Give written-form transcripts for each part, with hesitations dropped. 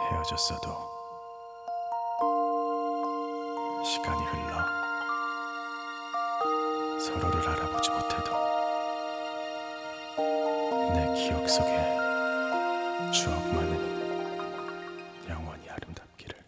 헤어졌어도 시간이 흘러 서로를 알아보지 못해도 내 기억 속에 추억만은 영원히 아름답기를.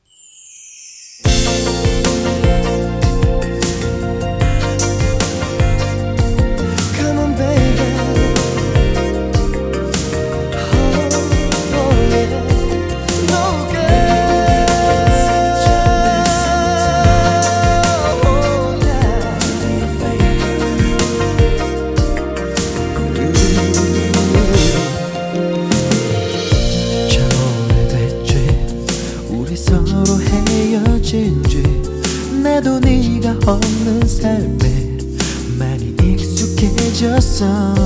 서로 헤어진 지 나도 네가 없는 삶에 많이 익숙해졌어.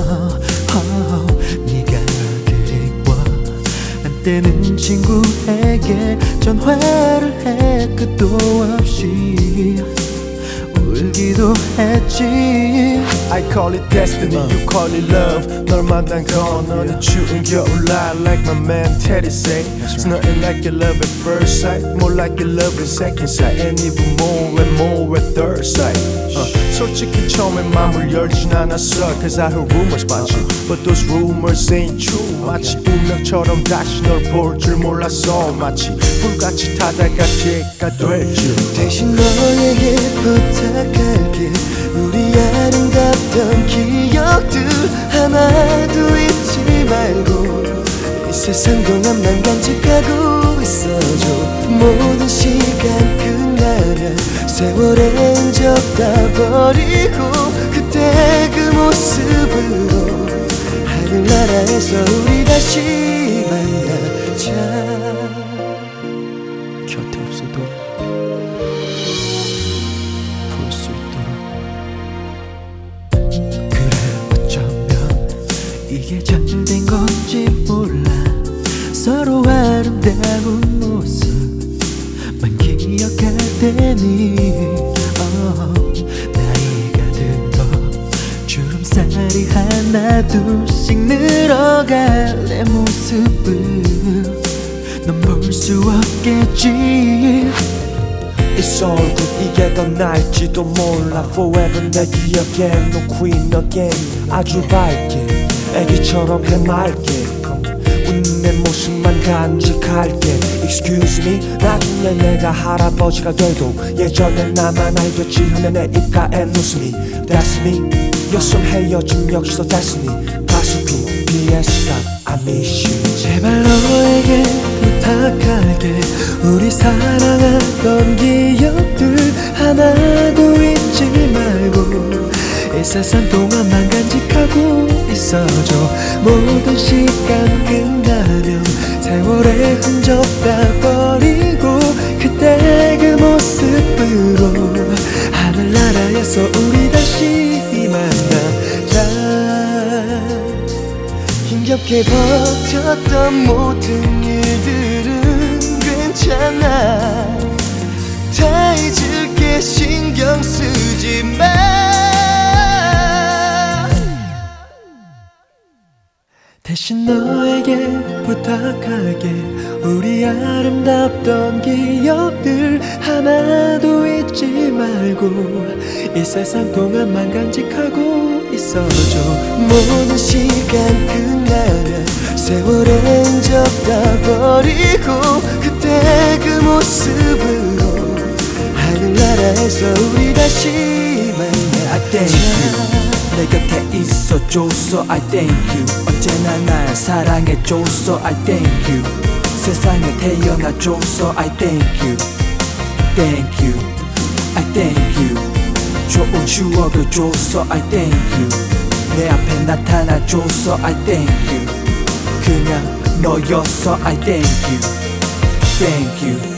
네가 그리워 한때는 친구에게 전화를 해 끝도 없이 울기도 했지. I call it destiny, you call it love. 널 만난 건 어느 추운 겨울날 like my man Teddy say. It's nothing like your love at first sight, more like your love at second sight, and even more and more at third sight. 솔직히 처음엔 마음을 열진 않았어, cause I heard rumors about you, but those rumors ain't true. 마치 운명처럼 다시 널 볼 줄 몰랐어, 마치 불같이 타다가 개가 될 줄. 대신 너에게 부탁할게. 우리 아름답던 기억들 하나도 잊지 말고 이 세상 동안만 간직하고 있어줘. 모든 시간 끝나면 세월의 흔적 다 버리고 그때 그 모습으로 하늘나라에서 우리 다시 만나자. 곁에 없어도 볼 수 있도록. 그래 어쩌면 이게 잘 된 건지 몰라. 서로 아름다운 모습만 기억할 때니 나이가 들어 주름살이 하나 둘씩 늘어갈 내 모습을 넌 볼 수 없겠지. It's all good. 이게 더 나을지도 몰라. Forever 내 기억에 no queen again. 아주 밝게 애기처럼 해맑게 웃는 내 모습만 간직할게. Excuse me, 나중에 내가 할아버지가 돼도 예전에 나만 알겠지 하면 내 입가에 웃음이 That's me. 여성 헤어짐 역시도 That's me. 가슴 BS가 I miss you. 제발 너에게 부탁할게. 우리 사랑하던 기억들 하나도 잊지 말고 이 세상 동안만 간직하고 있어줘. 모든 시간 끝나면 세월의 흔적 다 버리고 그때 그 모습으로 하늘나라에서 우리 다시 만나자. 힘겹게 버텼던 모든 일들은 괜찮아. 다 잊을게 신경 쓰지 마. 대신 너에게 부탁할게. 우리 아름답던 기억들 하나도 잊지 말고 이 세상 동안만 간직하고 있어줘. 모든 시간 끝나면 세월의 흔적 다 버리고 그때 그 모습으로 하늘나라에서 우리 다시 만나자. I thank you. 내 곁에 있어줘서 I thank you. 언제나 날 사랑해줘서 I thank you. 세상에 태어나줘서 I thank you. Thank you. I thank you. 좋은 추억을 줘서 I thank you. 내 앞에 나타나줘서 I thank you. 그냥 너였어 I thank you. Thank you.